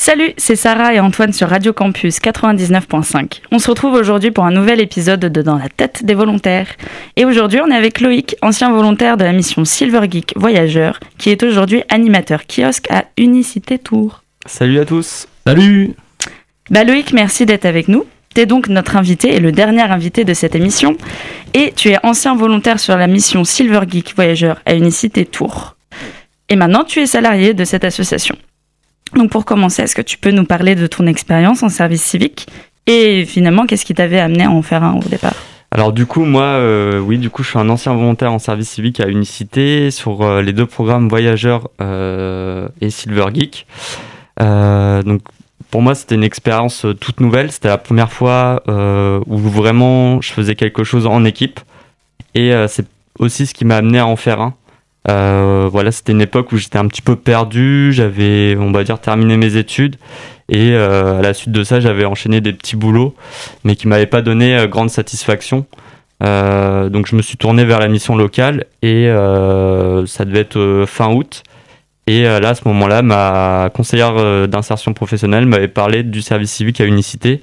Salut, c'est Sarah et Antoine sur Radio Campus 99.5. On se retrouve aujourd'hui pour un nouvel épisode de Dans la tête des volontaires. Et aujourd'hui, on est avec Loïc, ancien volontaire de la mission Silver Geek Voyageur, qui est aujourd'hui animateur kiosque à Unicité Tours. Salut à tous. Salut. Loïc, merci d'être avec nous. Tu es donc notre invité et le dernier invité de cette émission. Et tu es ancien volontaire sur la mission Silver Geek Voyageur à Unicité Tours. Et maintenant, tu es salarié de cette association. Donc pour commencer, est-ce que tu peux nous parler de ton expérience en service civique et finalement, qu'est-ce qui t'avait amené à en faire un au départ ? Alors du coup, moi, je suis un ancien volontaire en service civique à Unicité sur les deux programmes Voyageurs et Silver Geek. Donc pour moi, c'était une expérience toute nouvelle. C'était la première fois où vraiment je faisais quelque chose en équipe et c'est aussi ce qui m'a amené à en faire un. C'était une époque où j'étais un petit peu perdu, j'avais, on va dire, terminé mes études et à la suite de ça, j'avais enchaîné des petits boulots, mais qui m'avaient pas donné grande satisfaction. Donc je me suis tourné vers la mission locale et ça devait être fin août. Et là, à ce moment-là, ma conseillère d'insertion professionnelle m'avait parlé du service civique à Unicité.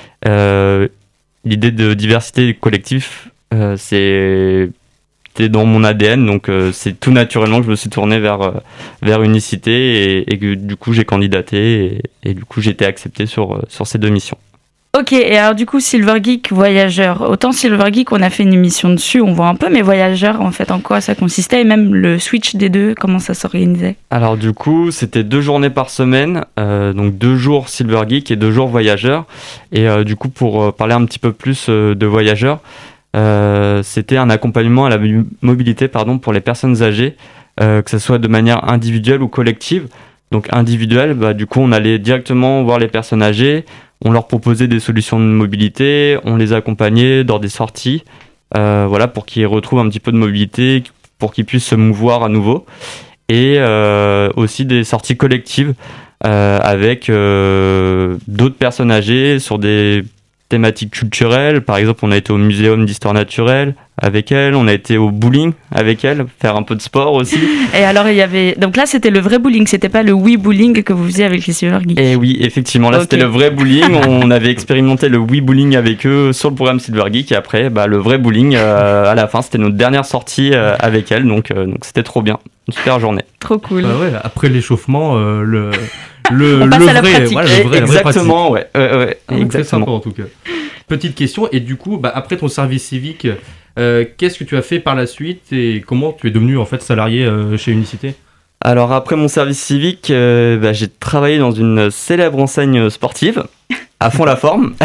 L'idée de diversité collective, c'était dans mon ADN, donc c'est tout naturellement que je me suis tourné vers Unicité et que du coup j'ai candidaté et du coup j'ai été accepté sur ces deux missions. Ok, et alors du coup Silver Geek Voyageur, autant Silver Geek on a fait une émission dessus, on voit un peu, mais Voyageur en fait en quoi ça consistait et même le switch des deux, comment ça s'organisait ? Alors du coup c'était 2 journées par semaine, donc 2 jours Silver Geek et 2 jours Voyageur, et du coup pour parler un petit peu plus de Voyageur, c'était un accompagnement à la mobilité pour les personnes âgées, que ce soit de manière individuelle ou collective. Donc individuelle, du coup on allait directement voir les personnes âgées, on leur proposait des solutions de mobilité, on les accompagnait dans des sorties, pour qu'ils retrouvent un petit peu de mobilité, pour qu'ils puissent se mouvoir à nouveau, et aussi des sorties collectives avec d'autres personnes âgées sur des thématiques culturelles. Par exemple, on a été au muséum d'histoire naturelle avec elle, on a été au bowling avec elle, faire un peu de sport aussi. Et alors il y avait, donc là c'était le vrai bowling, c'était pas le Wii Bowling que vous faisiez avec les Silver Geek. Et oui, effectivement, là C'était le vrai bowling. On avait expérimenté le Wii Bowling avec eux sur le programme Silver Geek et après le vrai bowling à la fin, c'était notre dernière sortie avec elle, donc c'était trop bien, une super journée. Trop cool. Après l'échauffement, on passe à la pratique. Exactement, ouais. Exactement. Très sympa en tout cas. Petite question, et du coup, après ton service civique, qu'est-ce que tu as fait par la suite et comment tu es devenu en fait salarié chez Unicité ? Alors après mon service civique, j'ai travaillé dans une célèbre enseigne sportive, à fond la forme.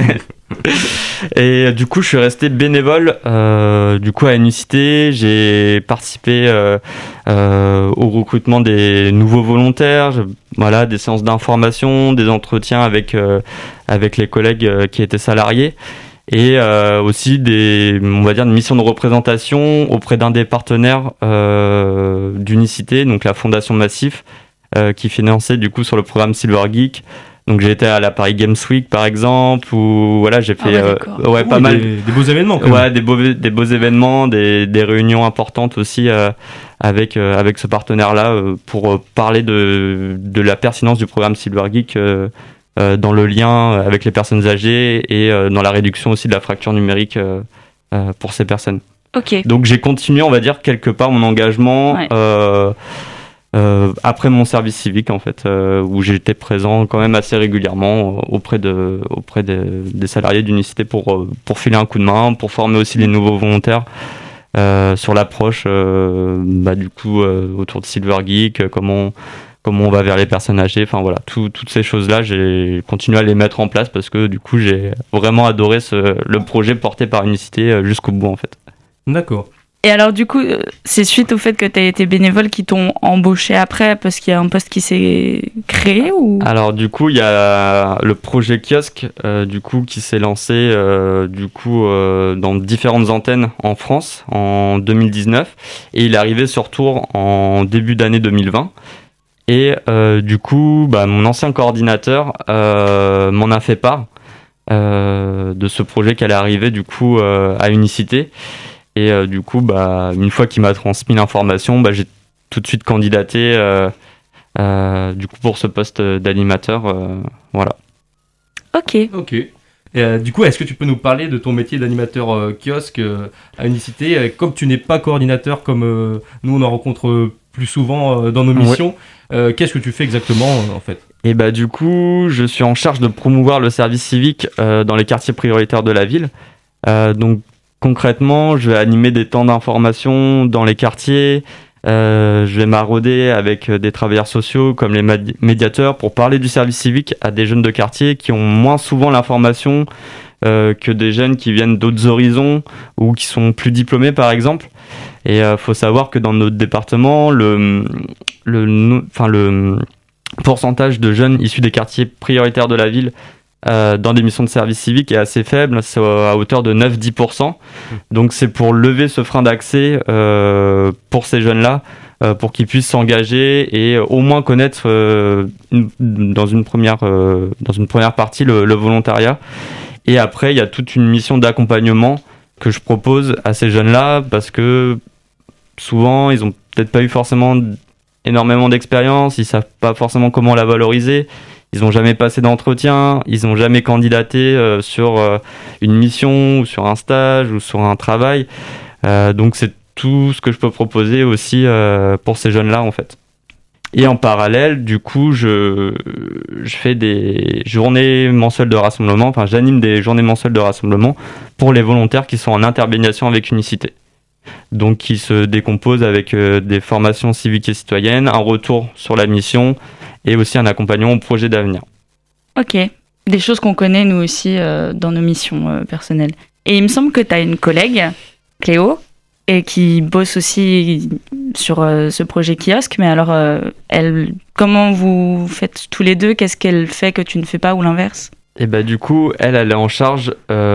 Et du coup je suis resté bénévole à Unicité. J'ai participé au recrutement des nouveaux volontaires, des séances d'information, des entretiens avec les collègues qui étaient salariés. Et aussi une mission de représentation auprès d'un des partenaires d'Unicité, donc la Fondation Massif, qui finançait du coup sur le programme Silver Geek. Donc j'ai été à la Paris Games Week par exemple, où j'ai fait pas mal des beaux événements. Des beaux événements, des réunions importantes aussi avec ce partenaire-là pour parler de la pertinence du programme Silver Geek. Dans le lien avec les personnes âgées et dans la réduction aussi de la fracture numérique pour ces personnes. Ok. Donc j'ai continué, on va dire, quelque part mon engagement après mon service civique en fait, où j'étais présent quand même assez régulièrement auprès des salariés d'Unicité pour filer un coup de main, pour former aussi les nouveaux volontaires sur l'approche autour de Silver Geek, comment on va vers les personnes âgées, toutes ces choses-là, j'ai continué à les mettre en place parce que du coup, j'ai vraiment adoré le projet porté par Unicité jusqu'au bout en fait. D'accord. Et alors du coup, c'est suite au fait que tu as été bénévole qui t'ont embauché après parce qu'il y a un poste qui s'est créé ou ? Alors du coup, il y a le projet kiosque qui s'est lancé dans différentes antennes en France en 2019 et il est arrivé sur Tours en début d'année 2020. Et mon ancien coordinateur m'en a fait part de ce projet qui allait arriver à Unicité. Et une fois qu'il m'a transmis l'information, j'ai tout de suite candidaté du coup pour ce poste d'animateur, voilà. Ok. Et, du coup, est-ce que tu peux nous parler de ton métier d'animateur kiosque à Unicité? Comme tu n'es pas coordinateur, comme nous on en rencontre plus souvent dans nos missions, qu'est-ce que tu fais exactement en fait? Et bah du coup, je suis en charge de promouvoir le service civique dans les quartiers prioritaires de la ville. Donc concrètement, je vais animer des temps d'information dans les quartiers. Je vais marauder avec des travailleurs sociaux comme les médiateurs pour parler du service civique à des jeunes de quartier qui ont moins souvent l'information que des jeunes qui viennent d'autres horizons ou qui sont plus diplômés par exemple. Et faut savoir que dans notre département, le pourcentage de jeunes issus des quartiers prioritaires de la ville dans des missions de service civique est assez faible, c'est à hauteur de 9-10%. Donc c'est pour lever ce frein d'accès pour ces jeunes-là, pour qu'ils puissent s'engager et au moins connaître dans une première partie le volontariat. Et après, il y a toute une mission d'accompagnement que je propose à ces jeunes-là parce que souvent, ils ont peut-être pas eu forcément énormément d'expérience, ils savent pas forcément comment la valoriser. Ils n'ont jamais passé d'entretien, ils n'ont jamais candidaté sur une mission ou sur un stage ou sur un travail. Donc c'est tout ce que je peux proposer aussi pour ces jeunes-là en fait. Et en parallèle, du coup, je fais des journées mensuelles de rassemblement, enfin j'anime des journées mensuelles de rassemblement pour les volontaires qui sont en interbéniation avec Unicité. Donc qui se décomposent avec des formations civiques et citoyennes, un retour sur la mission, et aussi un accompagnement au projet d'avenir. Ok, des choses qu'on connaît nous aussi dans nos missions personnelles. Et il me semble que tu as une collègue, Cléo, et qui bosse aussi sur ce projet kiosque, mais alors elle, comment vous faites tous les deux? Qu'est-ce qu'elle fait que tu ne fais pas ou l'inverse? Et bah du coup, elle est en charge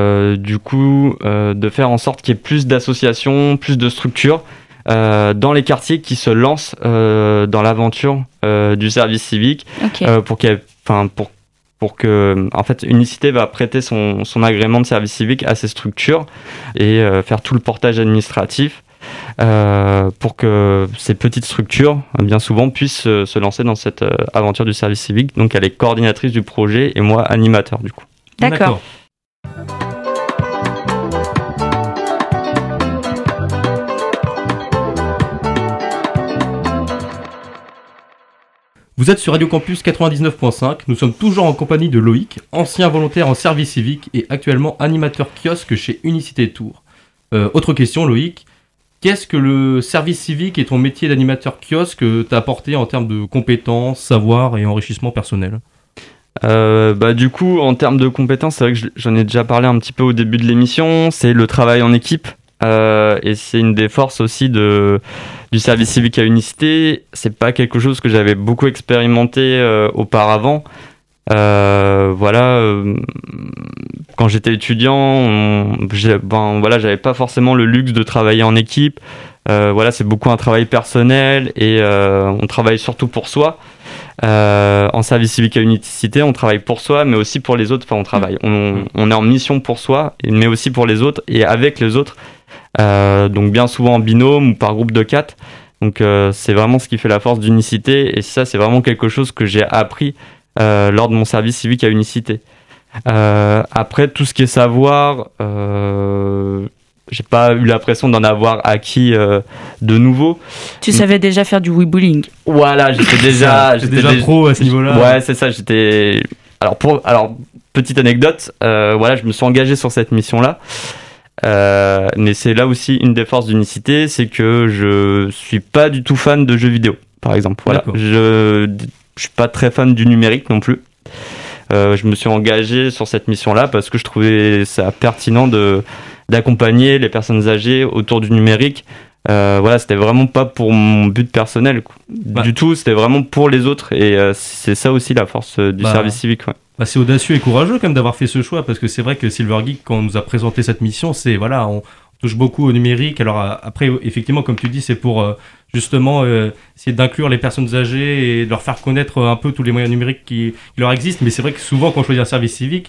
de faire en sorte qu'il y ait plus d'associations, plus de structures dans les quartiers qui se lancent dans l'aventure du service civique, pour que en fait Unicité va prêter son agrément de service civique à ces structures et faire tout le portage administratif pour que ces petites structures bien souvent puissent se lancer dans cette aventure du service civique. Donc elle est coordinatrice du projet et moi animateur du coup. D'accord. Vous êtes sur Radio Campus 99.5, nous sommes toujours en compagnie de Loïc, ancien volontaire en service civique et actuellement animateur kiosque chez Unicité Tours. Autre question Loïc, qu'est-ce que le service civique et ton métier d'animateur kiosque t'a apporté en termes de compétences, savoir et enrichissement personnel? Du coup, en termes de compétences, c'est vrai que j'en ai déjà parlé un petit peu au début de l'émission, c'est le travail en équipe. Et c'est une des forces aussi du service civique à Unicité. C'est pas quelque chose que j'avais beaucoup expérimenté auparavant. Quand j'étais étudiant, j'avais pas forcément le luxe de travailler en équipe. C'est beaucoup un travail personnel et on travaille surtout pour soi. En service civique à Unicité, on travaille pour soi, mais aussi pour les autres. Enfin, on est en mission pour soi, mais aussi pour les autres et avec les autres. Donc bien souvent en binôme ou par groupe de 4. Donc c'est vraiment ce qui fait la force d'Unicité et ça c'est vraiment quelque chose que j'ai appris lors de mon service civique à Unicité. Après tout ce qui est savoir, j'ai pas eu l'impression d'en avoir acquis de nouveau. Tu savais déjà faire du weebulling? Voilà, j'étais déjà pro à ce niveau-là. Ouais, c'est ça, alors petite anecdote, je me suis engagé sur cette mission-là. Mais c'est là aussi une des forces d'Unicité, c'est que je suis pas du tout fan de jeux vidéo, par exemple. Voilà, je suis pas très fan du numérique non plus. Je me suis engagé sur cette mission-là parce que je trouvais ça pertinent d'accompagner les personnes âgées autour du numérique. C'était vraiment pas pour mon but personnel du tout, c'était vraiment pour les autres et c'est ça aussi la force du service civique. Ouais. C'est audacieux et courageux quand même d'avoir fait ce choix parce que c'est vrai que Silver Geek, quand on nous a présenté cette mission, on touche beaucoup au numérique. Alors après, effectivement, comme tu dis, c'est pour justement essayer d'inclure les personnes âgées et de leur faire connaître un peu tous les moyens numériques qui leur existent. Mais c'est vrai que souvent, quand on choisit un service civique,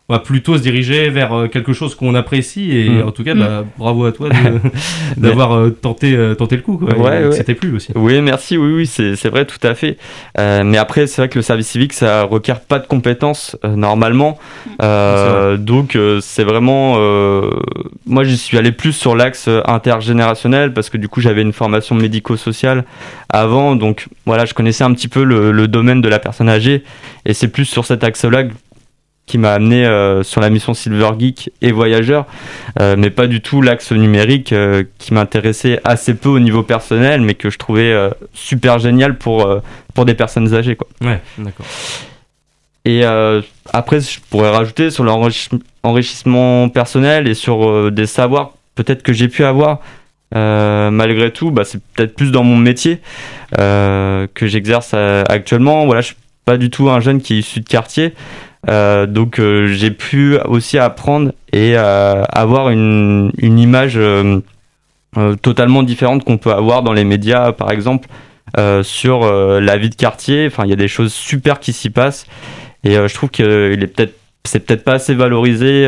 on va plutôt se diriger vers quelque chose qu'on apprécie. Et en tout cas, bravo à toi d'avoir tenté le coup. Quoi, ouais. C'était plus aussi. Oui, merci. Oui, c'est vrai, tout à fait. Mais après, c'est vrai que le service civique, ça requiert pas de compétences normalement. Donc, c'est vraiment. Moi, j'y suis allé plus sur l'axe intergénérationnel parce que du coup, j'avais une formation médico-sociale avant. Donc, voilà, je connaissais un petit peu le domaine de la personne âgée. Et c'est plus sur cet axe-là qui m'a amené sur la mission Silver Geek et Voyageurs, mais pas du tout l'axe numérique qui m'intéressait assez peu au niveau personnel, mais que je trouvais super génial pour des personnes âgées, quoi. Ouais, d'accord. Et après, je pourrais rajouter sur l'enrichissement personnel et sur des savoirs peut-être que j'ai pu avoir. Malgré tout, c'est peut-être plus dans mon métier que j'exerce actuellement. Voilà, je suis pas du tout un jeune qui est issu de quartier. Donc j'ai pu aussi apprendre et avoir une image totalement différente qu'on peut avoir dans les médias, par exemple, sur la vie de quartier. Enfin, il y a des choses super qui s'y passent et je trouve que c'est peut-être pas assez valorisé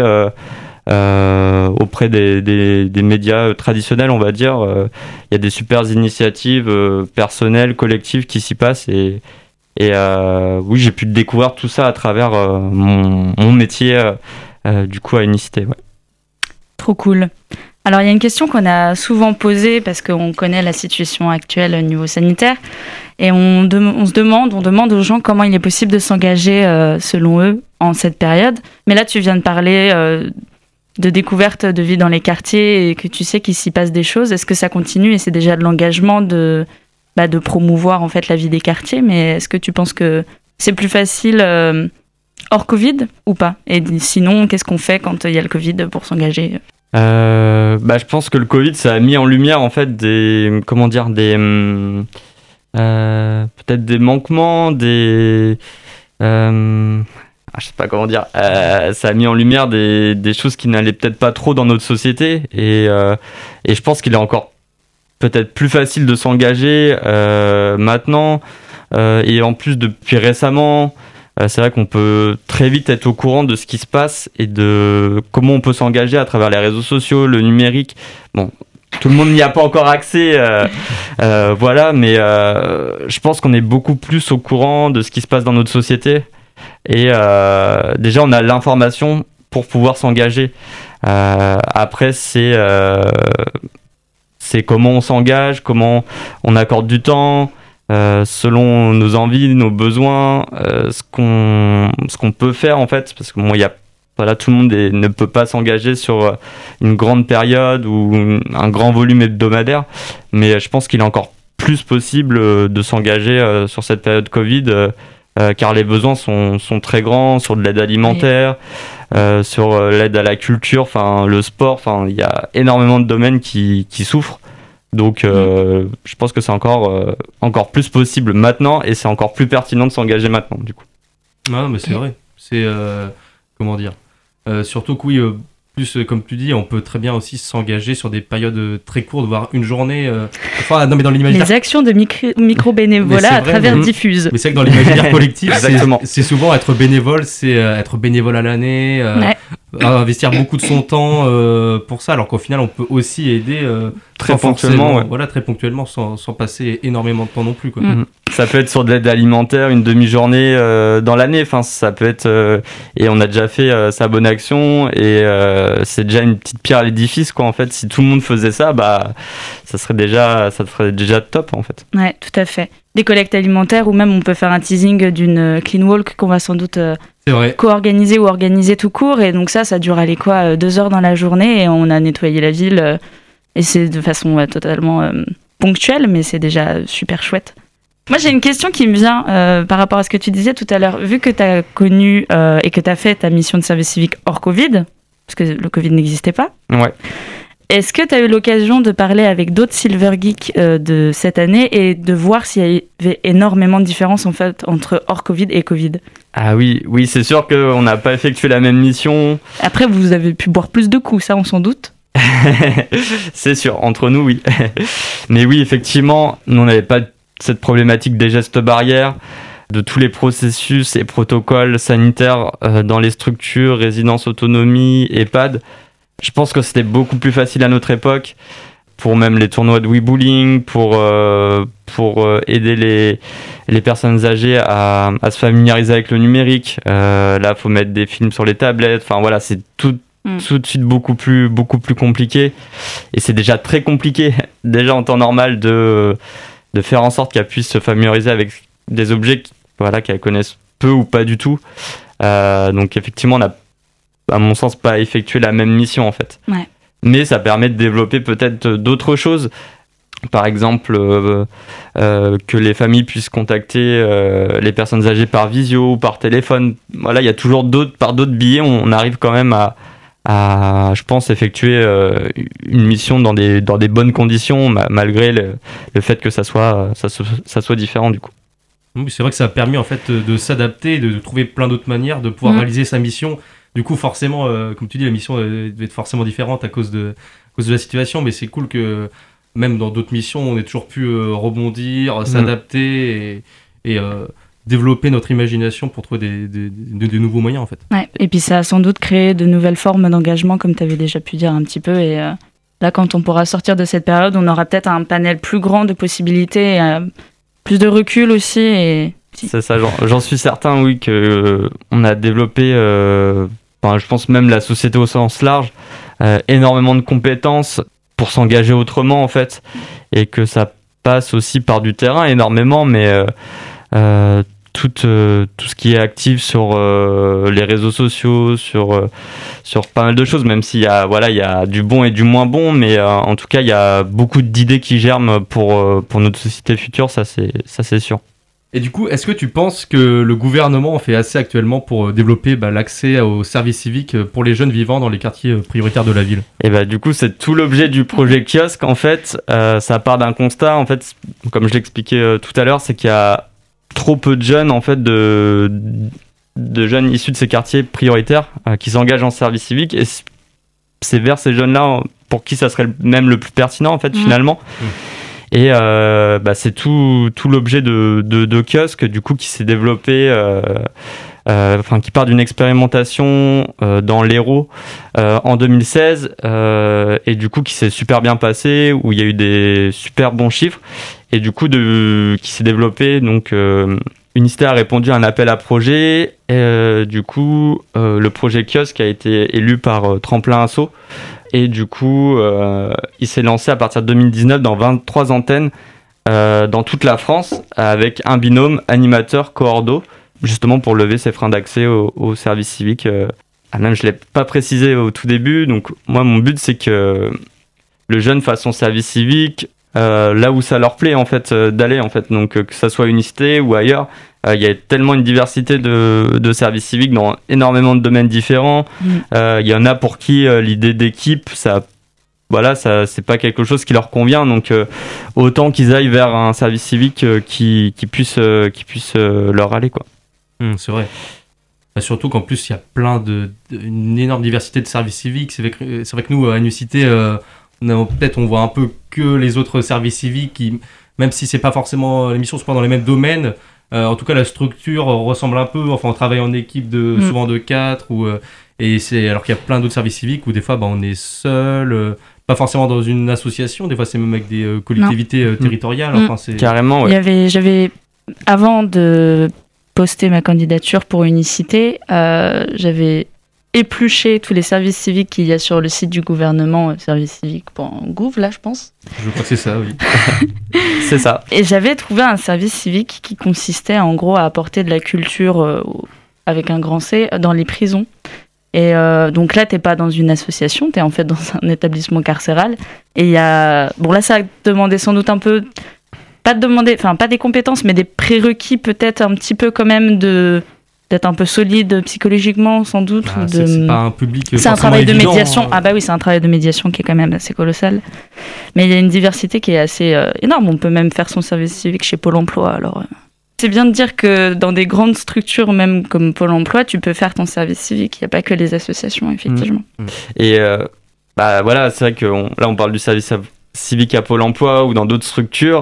auprès des médias traditionnels, on va dire. Il y a des super initiatives personnelles, collectives qui s'y passent et oui, j'ai pu découvrir tout ça à travers mon métier du coup à Unicité. Ouais. Trop cool. Alors il y a une question qu'on a souvent posée parce qu'on connaît la situation actuelle au niveau sanitaire et on demande aux gens comment il est possible de s'engager selon eux en cette période. Mais là tu viens de parler de découverte de vie dans les quartiers et que tu sais qu'il s'y passe des choses. Est-ce que ça continue et c'est déjà de l'engagement de promouvoir en fait la vie des quartiers, mais est-ce que tu penses que c'est plus facile hors Covid ou pas? Et sinon, qu'est-ce qu'on fait quand il y a le Covid pour s'engager? Je pense que le Covid, ça a mis en lumière en fait peut-être des manquements, je sais pas comment dire, ça a mis en lumière des choses qui n'allaient peut-être pas trop dans notre société et je pense qu'il est encore peut-être plus facile de s'engager maintenant et en plus depuis récemment c'est vrai qu'on peut très vite être au courant de ce qui se passe et de comment on peut s'engager à travers les réseaux sociaux, le numérique. Bon, tout le monde n'y a pas encore accès voilà, mais je pense qu'on est beaucoup plus au courant de ce qui se passe dans notre société et déjà on a l'information pour pouvoir s'engager. Après c'est comment on s'engage, comment on accorde du temps, selon nos envies, nos besoins, ce qu'on peut faire en fait, parce que tout le monde ne peut pas s'engager sur une grande période ou un grand volume hebdomadaire, mais je pense qu'il est encore plus possible de s'engager sur cette période Covid, car les besoins sont très grands sur de l'aide alimentaire, sur l'aide à la culture, le sport, il y a énormément de domaines qui souffrent. Donc je pense que c'est encore plus possible maintenant et c'est encore plus pertinent de s'engager maintenant du coup. Non mais c'est vrai, c'est comment dire, surtout que oui, plus comme tu dis, on peut très bien aussi s'engager sur des périodes très courtes, voire une journée. Non mais dans l'imaginaire. Les actions de micro-bénévolat à travers Diffuse. Mais c'est vrai que dans l'imaginaire collectif, c'est souvent être bénévole, c'est être bénévole à l'année, investir beaucoup de son temps pour ça, alors qu'au final on peut aussi aider très ponctuellement, très ponctuellement sans passer énormément de temps non plus, quoi. Ça peut être sur de l'aide alimentaire, une demi-journée dans l'année, ça peut être et on a déjà fait sa bonne action et c'est déjà une petite pierre à l'édifice, quoi. En fait, si tout le monde faisait ça, ça serait déjà top en fait. Ouais, tout à fait. Des collectes alimentaires ou même on peut faire un teasing d'une clean walk qu'on va sans doute co-organiser ou organiser tout court, et donc ça dure 2 heures dans la journée et on a nettoyé la ville et c'est de façon totalement ponctuelle, mais c'est déjà super chouette. Moi j'ai une question qui me vient par rapport à ce que tu disais tout à l'heure. Vu que tu as connu et que tu as fait ta mission de service civique hors Covid, parce que le Covid n'existait pas. Ouais. Est-ce que tu as eu l'occasion de parler avec d'autres Silver Geeks de cette année et de voir s'il y avait énormément de différences en fait entre hors Covid et Covid? Ah oui, c'est sûr qu'on n'a pas effectué la même mission. Après, vous avez pu boire plus de coups, ça on s'en doute. C'est sûr, entre nous, oui. Mais oui, effectivement, nous on n'avait pas cette problématique des gestes barrières. de tous les processus et protocoles sanitaires dans les structures, résidence autonomie, EHPAD. Je pense que c'était beaucoup plus facile à notre époque, pour même les tournois de Wii Bowling, pour aider les personnes âgées à se familiariser avec le numérique. Là, faut mettre des films sur les tablettes. Enfin voilà, c'est tout de suite beaucoup plus compliqué. Et c'est déjà très compliqué, déjà en temps normal, de faire en sorte qu'elles puissent se familiariser avec des objets qu'elles connaissent peu ou pas du tout. Donc effectivement, on n'a, à mon sens, pas effectué la même mission en fait. Ouais. Mais ça permet de développer peut-être d'autres choses. Par exemple, que les familles puissent contacter les personnes âgées par visio ou par téléphone. Voilà, il y a toujours par d'autres biais, on arrive quand même à je pense, effectuer une mission dans des bonnes conditions, malgré le fait que ça soit différent du coup. Oui, c'est vrai que ça a permis en fait de s'adapter, de trouver plein d'autres manières de pouvoir réaliser sa mission. Du coup, forcément, comme tu dis, la mission devait être forcément différente à cause de la situation, mais c'est cool que même dans d'autres missions, on ait toujours pu rebondir, s'adapter et développer notre imagination pour trouver des nouveaux moyens en fait. Ouais. Et puis ça a sans doute créé de nouvelles formes d'engagement, comme tu avais déjà pu dire un petit peu. Et là, quand on pourra sortir de cette période, on aura peut-être un panel plus grand de possibilités, et, plus de recul aussi. Et... C'est ça, j'en suis certain, oui, qu'on a développé... je pense même la société au sens large, énormément de compétences pour s'engager autrement en fait, et que ça passe aussi par du terrain énormément, mais tout ce qui est actif sur les réseaux sociaux, sur pas mal de choses, même s'il y a du bon et du moins bon, mais en tout cas il y a beaucoup d'idées qui germent pour notre société future, ça c'est sûr. Et du coup, est-ce que tu penses que le gouvernement fait assez actuellement pour développer l'accès aux services civiques pour les jeunes vivant dans les quartiers prioritaires de la ville ? Et du coup, c'est tout l'objet du projet Kiosque. En fait, ça part d'un constat. En fait, comme je l'expliquais tout à l'heure, c'est qu'il y a trop peu de jeunes, en fait, de jeunes issus de ces quartiers prioritaires qui s'engagent en service civique. Et c'est vers ces jeunes-là pour qui ça serait même le plus pertinent, en fait, finalement. Et c'est tout l'objet de Kiosque, du coup, qui s'est développé, qui part d'une expérimentation dans l'Hérault en 2016, et du coup qui s'est super bien passé, où il y a eu des super bons chiffres, et du coup qui s'est développé. Donc Unicité a répondu à un appel à projet, et du coup le projet Kiosque a été élu par Tremplin Asso. Et du coup, il s'est lancé à partir de 2019 dans 23 antennes dans toute la France, avec un binôme animateur-coordo, justement pour lever ses freins d'accès au service civique. Même je ne l'ai pas précisé au tout début, donc moi mon but c'est que le jeune fasse son service civique là où ça leur plaît en fait, d'aller en fait, donc que ça soit Unicité ou ailleurs. Il y a tellement une diversité de services civiques dans énormément de domaines différents. Il y en a pour qui l'idée d'équipe, ça c'est pas quelque chose qui leur convient. Donc autant qu'ils aillent vers un service civique qui puisse leur aller, quoi. C'est vrai. Surtout qu'en plus il y a une énorme diversité de services civiques. C'est vrai que nous à Unicité, on voit un peu que les autres services civiques qui, même si c'est pas forcément, les missions sont pas dans les mêmes domaines. En tout cas, la structure ressemble un peu. Enfin, on travaille en équipe souvent de 4, et c'est alors qu'il y a plein d'autres services civiques où des fois, on est seul, pas forcément dans une association. Des fois, c'est même avec des collectivités territoriales. Enfin, c'est carrément. Ouais. J'avais avant de poster ma candidature pour Unicité, j'avais épluché tous les services civiques qu'il y a sur le site du gouvernement, servicecivique.gouv, là, je pense. Je crois que c'est ça, oui. C'est ça. Et j'avais trouvé un service civique qui consistait en gros à apporter de la culture avec un grand C dans les prisons. Et donc là, t'es pas dans une association, t'es en fait dans un établissement carcéral. Et il y a... Bon, là, ça a demandé sans doute un peu... Pas des compétences, mais des prérequis peut-être un petit peu quand même d'être un peu solide psychologiquement, sans doute. C'est pas un public. C'est un travail de médiation. C'est un travail de médiation qui est quand même assez colossal. Mais il y a une diversité qui est assez énorme. On peut même faire son service civique chez Pôle emploi. Alors, c'est bien de dire que dans des grandes structures, même comme Pôle emploi, tu peux faire ton service civique. Il n'y a pas que les associations, effectivement. Et c'est vrai que là, on parle du service civique à Pôle emploi ou dans d'autres structures.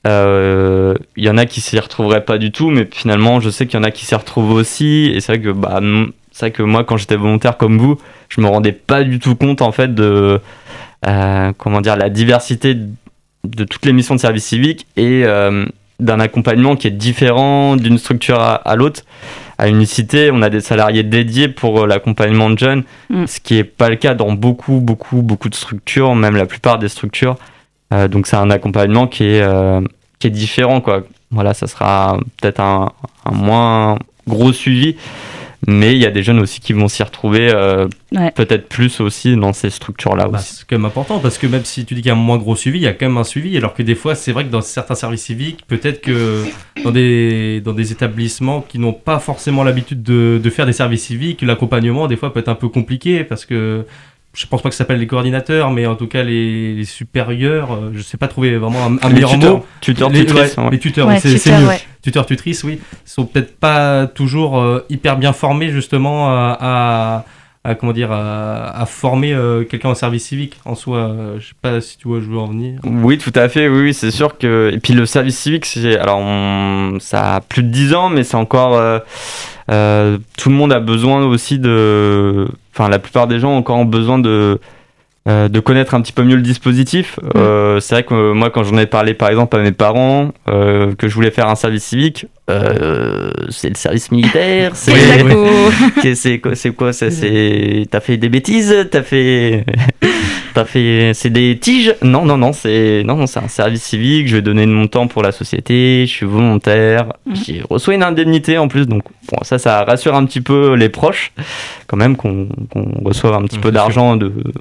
y en a qui s'y retrouveraient pas du tout, mais finalement je sais qu'il y en a qui s'y retrouvent aussi, et c'est vrai que moi quand j'étais volontaire comme vous, je me rendais pas du tout compte en fait de la diversité de toutes les missions de service civique et d'un accompagnement qui est différent d'une structure à l'autre. À Unicité, on a des salariés dédiés pour l'accompagnement de jeunes, ce qui n'est pas le cas dans beaucoup de structures, même la plupart des structures. Donc c'est un accompagnement qui est différent, quoi. Voilà, ça sera peut-être un moins gros suivi, mais il y a des jeunes aussi qui vont s'y retrouver peut-être plus aussi dans ces structures-là aussi. C'est quand même important, parce que même si tu dis qu'il y a un moins gros suivi, il y a quand même un suivi, alors que des fois c'est vrai que dans certains services civiques, peut-être que dans des établissements qui n'ont pas forcément l'habitude de faire des services civiques, l'accompagnement des fois peut être un peu compliqué, parce que je pense pas que ça s'appelle les coordinateurs, mais en tout cas les supérieurs, je sais pas trouver vraiment un meilleur mot. Tutrices. Les tuteurs, ouais, c'est mieux. Ouais. Tuteurs, tutrices, oui, sont peut-être pas toujours hyper bien formés justement à former quelqu'un en service civique en soi. Je sais pas si tu vois où je veux en venir. Oui, tout à fait. Oui, c'est sûr que. Et puis le service civique, ça a plus de 10 ans, mais c'est encore. Tout le monde a besoin aussi de. Enfin, la plupart des gens ont encore besoin de connaître un petit peu mieux le dispositif. C'est vrai que moi, quand j'en ai parlé par exemple à mes parents, que je voulais faire un service civique, c'est le service militaire, c'est quoi ça, t'as fait des bêtises, c'est des tiges. Non, c'est un service civique, je vais donner de mon temps pour la société, je suis volontaire, je reçois une indemnité en plus, donc bon, ça rassure un petit peu les proches quand même qu'on reçoive un petit peu d'argent,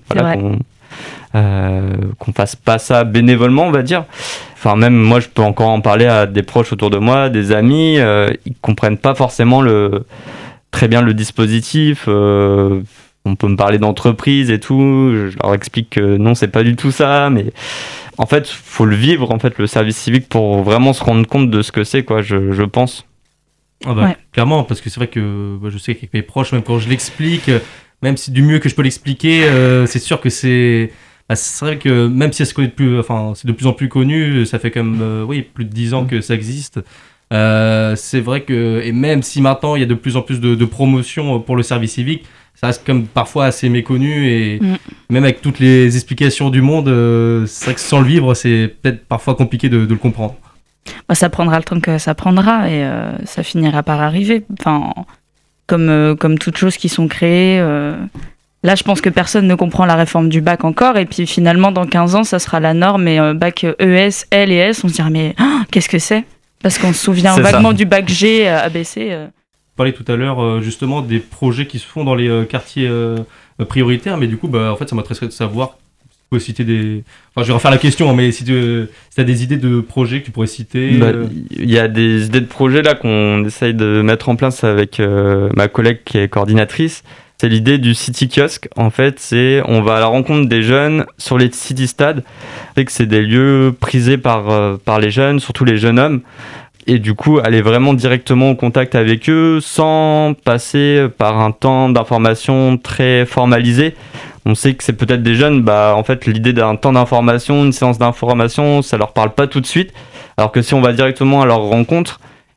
qu'on fasse pas ça bénévolement, on va dire. Enfin, même moi je peux encore en parler à des proches autour de moi, des amis, ils comprennent pas forcément très bien le dispositif. On peut me parler d'entreprise et tout, je leur explique que non, c'est pas du tout ça, mais en fait faut le vivre, en fait, le service civique, pour vraiment se rendre compte de ce que c'est, quoi, je pense. Clairement, parce que c'est vrai que je sais qu'avec mes proches, même quand je l'explique, même si du mieux que je peux l'expliquer, c'est sûr que c'est vrai que même si c'est de plus en plus connu, ça fait quand même plus de 10 ans que ça existe. C'est vrai que, et même si maintenant il y a de plus en plus de promotions pour le service civique, ça reste comme parfois assez méconnu, et même avec toutes les explications du monde, c'est vrai que sans le vivre, c'est peut-être parfois compliqué de le comprendre. Ça prendra le temps que ça prendra, et ça finira par arriver. Enfin, comme toutes choses qui sont créées. Là, je pense que personne ne comprend la réforme du bac encore, et puis finalement, dans 15 ans, ça sera la norme, et bac ES, L et S, on se dira, mais qu'est-ce que c'est ? Parce qu'on se souvient vaguement du bac G, ABC. On parlait tout à l'heure justement des projets qui se font dans les quartiers prioritaires, mais du coup, en fait, ça m'intéresserait de savoir, tu peux citer des... Enfin, je vais refaire la question, mais si tu as des idées de projets que tu pourrais citer. Il y a des idées de projets là qu'on essaye de mettre en place avec ma collègue qui est coordinatrice. C'est l'idée du City Kiosque. En fait, on va à la rencontre des jeunes sur les city stades. C'est des lieux prisés par les jeunes, surtout les jeunes hommes. Et du coup, aller vraiment directement au contact avec eux sans passer par un temps d'information très formalisé. On sait que c'est peut-être des jeunes, en fait, l'idée d'un temps d'information, une séance d'information, ça leur parle pas tout de suite. Alors que si on va directement à leur rencontre,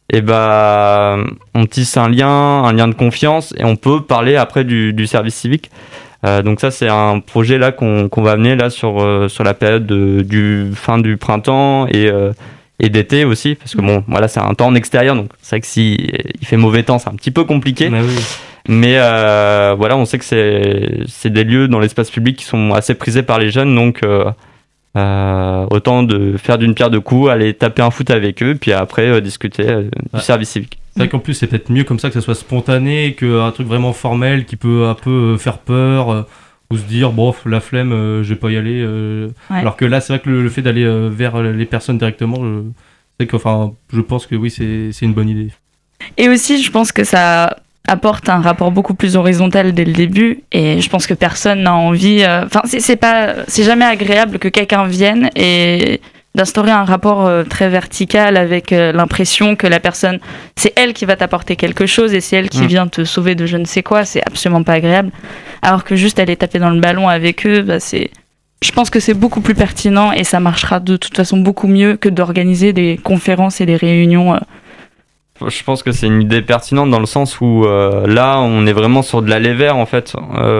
on tisse un lien de confiance, et on peut parler après du service civique. Donc ça, c'est un projet là qu'on va mener là sur la période du fin du printemps et d'été aussi, parce que c'est un temps en extérieur, donc c'est vrai que si il fait mauvais temps, c'est un petit peu compliqué. Mais on sait que c'est des lieux dans l'espace public qui sont assez prisés par les jeunes, donc autant de faire d'une pierre deux coups, aller taper un foot avec eux, puis après discuter du service civique. C'est vrai qu'en plus c'est peut-être mieux comme ça, que ça soit spontané, qu'un truc vraiment formel qui peut un peu faire peur, ou se dire la flemme, je vais pas y aller. Alors que là, c'est vrai que le fait d'aller vers les personnes directement, je pense que oui, c'est une bonne idée. Et aussi, je pense que ça apporte un rapport beaucoup plus horizontal dès le début, et je pense que personne n'a envie. C'est jamais agréable que quelqu'un vienne et d'instaurer un rapport très vertical avec l'impression que la personne, c'est elle qui va t'apporter quelque chose, et c'est elle qui vient te sauver de je ne sais quoi. C'est absolument pas agréable. Alors que juste aller taper dans le ballon avec eux, je pense que c'est beaucoup plus pertinent et ça marchera de toute façon beaucoup mieux que d'organiser des conférences et des réunions. Je pense que c'est une idée pertinente dans le sens où là, on est vraiment sur de l'aller vers en fait.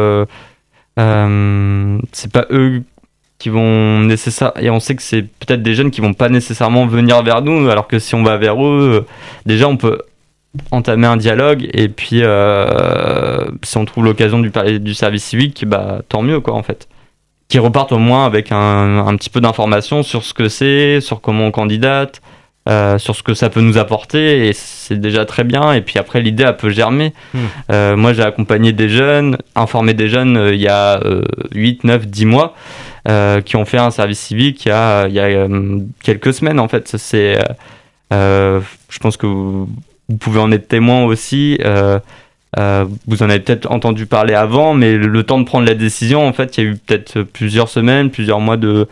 C'est pas eux qui vont nécessairement, et on sait que c'est peut-être des jeunes qui vont pas nécessairement venir vers nous, alors que si on va vers eux, déjà on peut entamer un dialogue et puis si on trouve l'occasion du service civique, bah tant mieux quoi en fait. Qui repartent au moins avec un petit peu d'informations sur ce que c'est, sur comment on candidate, sur ce que ça peut nous apporter, et c'est déjà très bien. Et puis après, l'idée elle peut germer. Moi j'ai accompagné des jeunes, informé des jeunes il y a 8, 9, 10 mois qui ont fait un service civique il y a quelques semaines en fait. Je pense que vous pouvez en être témoin aussi. Vous en avez peut-être entendu parler avant, mais le temps de prendre la décision, en fait, il y a eu peut-être plusieurs semaines, plusieurs mois de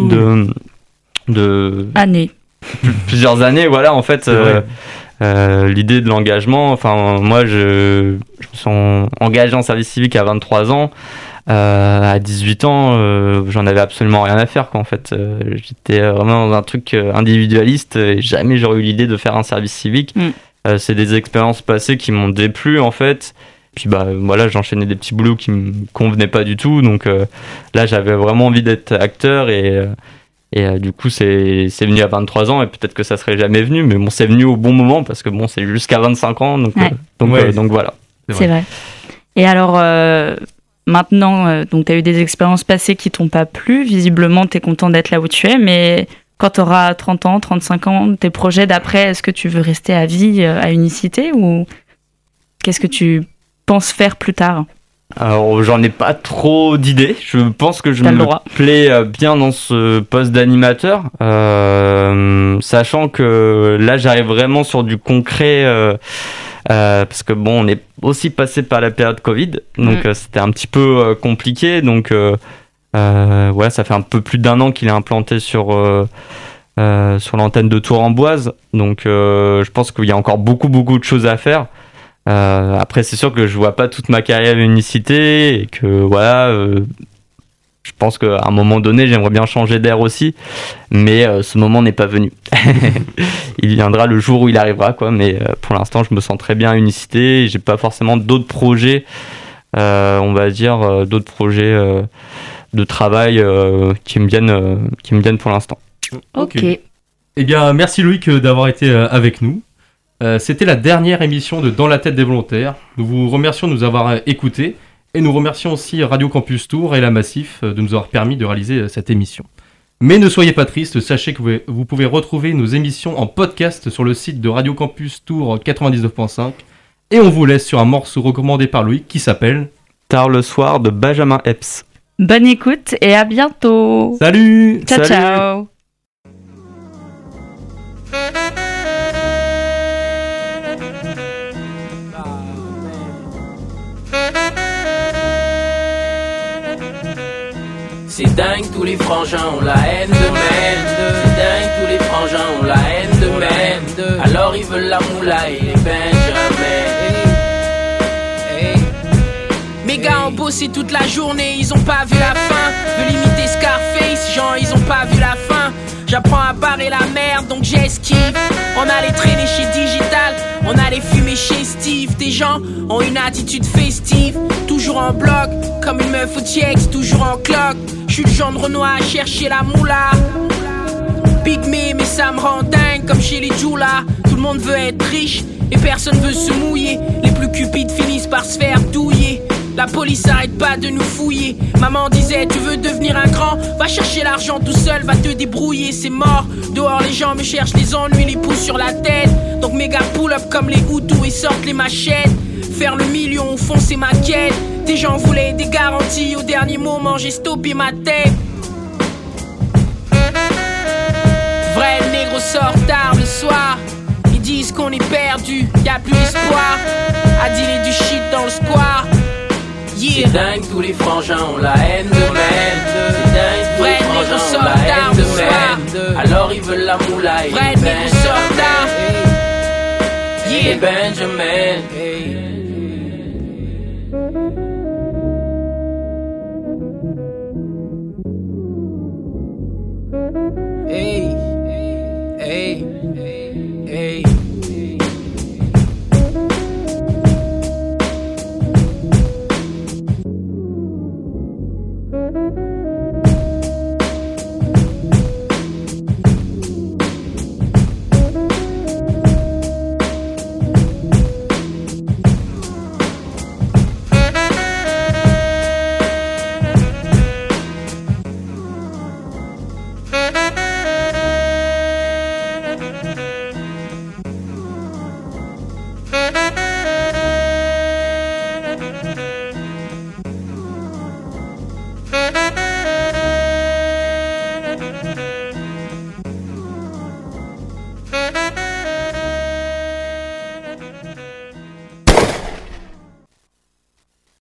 Années. Plusieurs années, voilà, en fait, l'idée de l'engagement. Enfin, moi, je me suis engagé en service civique à 23 ans. À 18 ans, j'en avais absolument rien à faire, quoi, en fait. J'étais vraiment dans un truc individualiste et jamais j'aurais eu l'idée de faire un service civique. C'est des expériences passées qui m'ont déplu en fait. Puis bah voilà, j'enchaînais des petits boulots qui me convenaient pas du tout. Donc là, j'avais vraiment envie d'être acteur et du coup, c'est venu à 23 ans et peut-être que ça serait jamais venu. Mais bon, c'est venu au bon moment parce que bon, c'est jusqu'à 25 ans. Donc donc voilà. C'est vrai. Et alors maintenant, donc tu as eu des expériences passées qui t'ont pas plu. Visiblement, tu es content d'être là où tu es, mais quand tu auras 30 ans, 35 ans, tes projets d'après, est-ce que tu veux rester à vie à Unicité ou qu'est-ce que tu penses faire plus tard ? Alors, j'en ai pas trop d'idées. Je pense que je me plais bien dans ce poste d'animateur, sachant que là, j'arrive vraiment sur du concret, parce que bon, on est aussi passé par la période Covid, donc c'était un petit peu compliqué, donc ouais, ça fait un peu plus d'1 an qu'il est implanté sur l'antenne de Tours-en-Boise, donc je pense qu'il y a encore beaucoup de choses à faire. Après, c'est sûr que je vois pas toute ma carrière à Unicité et que voilà, je pense qu'à un moment donné, j'aimerais bien changer d'air aussi, mais ce moment n'est pas venu. Il viendra le jour où il arrivera, quoi. Mais pour l'instant, je me sens très bien à Unicité. J'ai pas forcément d'autres projets, on va dire, d'autres projets de travail qui me viennent pour l'instant. Ok. Eh bien, merci Loïc d'avoir été avec nous. C'était la dernière émission de Dans la tête des volontaires. Nous vous remercions de nous avoir écoutés et nous remercions aussi Radio Campus Tours et la Massif de nous avoir permis de réaliser cette émission. Mais ne soyez pas tristes, sachez que vous pouvez retrouver nos émissions en podcast sur le site de Radio Campus Tours 99.5 et on vous laisse sur un morceau recommandé par Loïc qui s'appelle Tard le soir de Benjamin Epps. Bonne écoute et à bientôt. Salut. Ciao, ciao. C'est dingue, tous les frangins ont la haine de merde. C'est dingue, tous les frangins ont la haine de merde. Alors ils veulent la moula et les Benjamin. Mes gars ont bossé toute la journée, ils ont pas vu la fin. Veux limiter Scarface, genre ils ont pas vu la fin. J'apprends à barrer la merde, donc j'esquive. On allait traîner chez Digital, on allait fumer chez Steve. Des gens ont une attitude festive, toujours en bloc, comme une meuf au TX, toujours en cloque. J'suis le genre de Renoir à chercher la moula. Big me, mais ça me rend dingue, comme chez les Djoula. Tout le monde veut être riche, et personne veut se mouiller. Les plus cupides finissent par se faire douiller. La police arrête pas de nous fouiller. Maman disait tu veux devenir un grand, va chercher l'argent tout seul, va te débrouiller, c'est mort. Dehors les gens me cherchent les ennuis, les pouces sur la tête. Donc mes gars pull up comme les Hutus et sortent les machettes. Faire le million au fond c'est ma quête. Des gens voulaient des garanties, au dernier moment j'ai stoppé ma tête. Vrai négro sort tard le soir. Ils disent qu'on est perdu, y'a plus d'espoir. À dealer du shit dans le square. Yeah. C'est dingue, tous les frangins ont la haine de merde. C'est dingue, tous les frangins ont la haine de merde. Alors ils veulent la moula et les Benjamin. Yeah. Benjamin. Hey, hey,